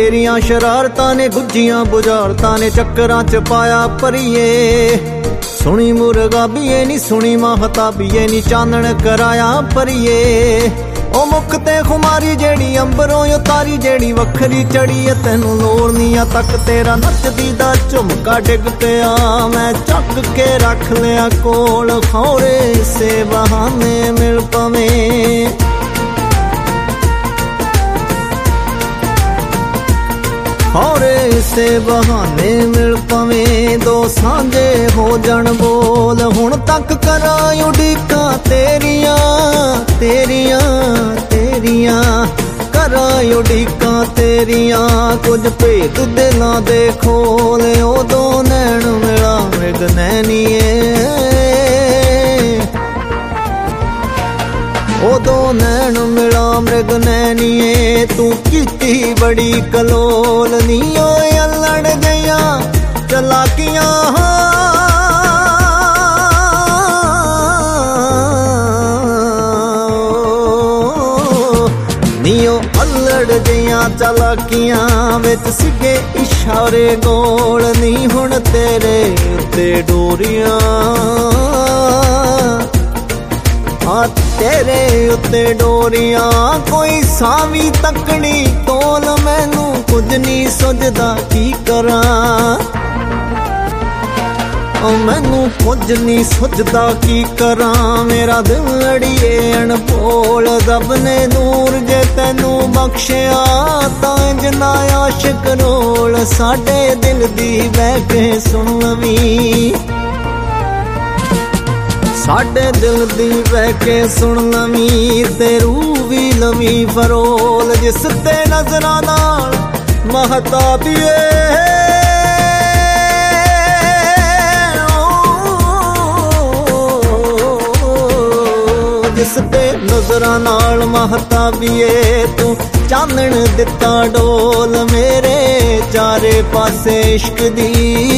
तेरियां शरारतां ने गुज्जियां बुझारतां ने चक्करां च पाया परिए। सुनी मुर्गाबीए नी सुनी महताबीए नी चानण कराया परिए। ओ मुख ते खुमारी जेड़ी अंबरों उतारी जेड़ी वखरी चढ़ी है तेनू लोरनिया तक तेरा नचदी दा झुमका डिग पिया। मैं चक के रख लिया कोल खौरे से बहाने मिल पवें। खौरे से बहाने मिल पवें। दो सांझे हो जन बोल हुण तक करा उड़ीका तेरियां तेरियां तेरियां करा उड़ीका तेरियां। कुछ भेद दिलां दे खोल उदों नैन मिला मृग नैनीए। उदों नैन मिला मृग नैनीए। तू कीती बड़ी कलोल नी ओए अल्लड़ गया चलाकियां। नीओ अल्लड़ गया चलाकियां विच सिगे इशारे गोल नी हुण तेरे उत्ते डोरियां। तेरे उत्ते डोरियां कोई सावी तकनी तोल मैनू कुछ नहीं सुझदा की करा। मैनू कुछ नहीं सुझदा की करा। मेरा दिल अड़िए अनभोल रब ने नूर जे तैनू बख्शिया तां जना आशिक रोल साडे दिल दी बह के सुन लवीं। साडे दिल दी बह के सुन लवीं ते रूह भी लवीं फरोल जिस ते नजरां नाल महताबीए। जिस ते नजरां नाल महताबीए तू चानण दिता डोल मेरे चारे पासे इश्क दी।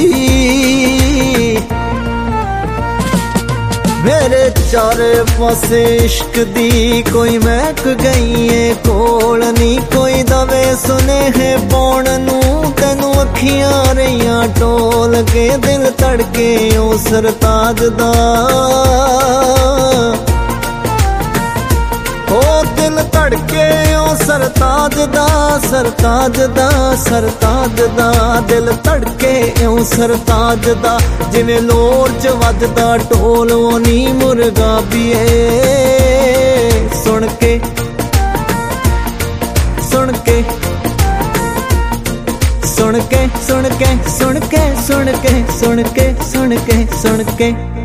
मेरे चारे पासे इश्क दी कोई महक गई है कोल नी कोई दवे सुने है पौण नू। तेनू अखियां रहियां टोल के दिल तड़के ओ सरताज दा। ओ दिल तड़के ओ सरताज दा सरताज दा सरताज दा। दिल तड़के ओ सरताज दा जिवें लोर च वजदा ढोल नी मुर्गाबीए। सुन के सुन के सुन के सुन के सुन के सुन के सुन के सुन के सुन के